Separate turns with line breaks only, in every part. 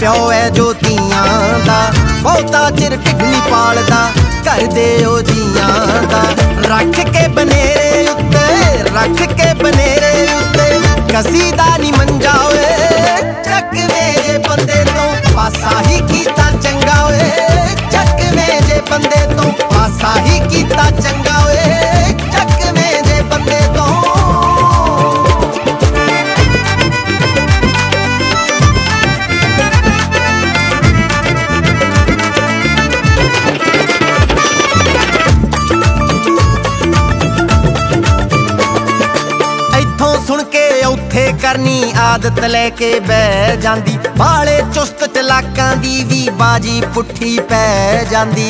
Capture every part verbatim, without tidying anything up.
प्यो है जो धीआं दा, बहुता चिर ढिड नहीं पालदा घर दे ओ जियां दा। रख के बनेरे उत्ते रख के बनेरे उत्ते कसीदा नी मंजा ओए, चकवे जे बंदे तो पासा ही कीता चंगा ओए, चकवे जे बंदे तो पासा ही कीता चंगा ओए, चकवे जे बंदे तो। सुन के औथे करनी आदत लैके बह जांदी, बाले चुस्त चलाकां दी भी बाजी पुट्ठी पै जांदी।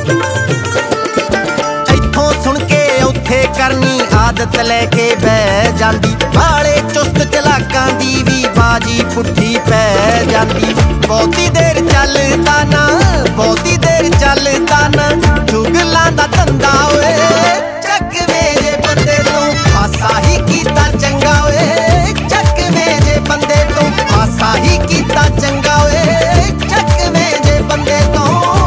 इत्थों सुन के औथे करनी आदत लैके बह जांदी, बाले चुस्त चलाकां दी भी बाजी पुट्ठी पै जांदी। बहुती देर चलदा ना बहुती देर चलदा ना चुगलां दा धंधा ओए, चकवे जे बंदे तो पासा ही कीता चंगा ओए, चकवे जे बंदे तो पासा ही कीता चंगा ओए, चकवे जे बंदे तो।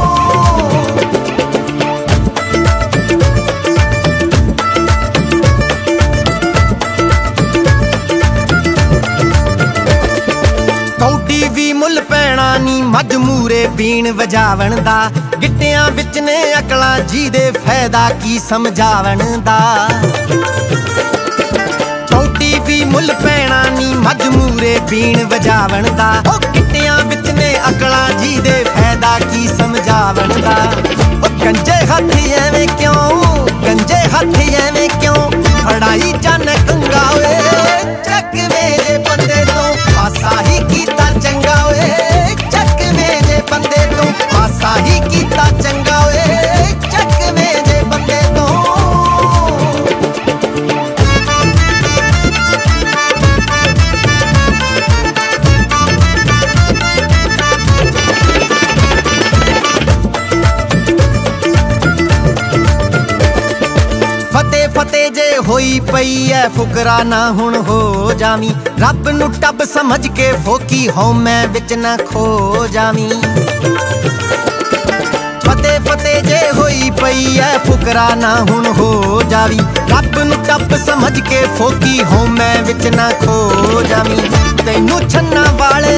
कौडी भी मुल पैना नी मज मूरे बीन वजावन दा, गिट्टियां विच ने अकलां जी दे फायदा की समझावन दा। कौडी भी मुल पैना नी मज मूरे बीन वजावन दा, ओ गिट्टियां विच ने अकलां जी दे फायदा की समझावन दा। ओ गंजे हथ एवें क्यों गंजे हथ एवें क्यों फड़ाई जाने कंगा ओए, चकवे जे बंदे तो पासा ही कीता चंगा ओए, चकवे जे बंदे तो पासा ही कीता चंगा ओए, चकवे जे बंदे तो। फते फते जे होई पई है फुकरा ना हुण हो जावी, रब नू टब समझ के फोकी हौमै विच ना खो जावी। फते फते जे होई पई है फुकरा ना हुण हो जावी, रब नू टब समझ के फोकी हौमै विच ना खो जावी। तैनू छन्ना वाले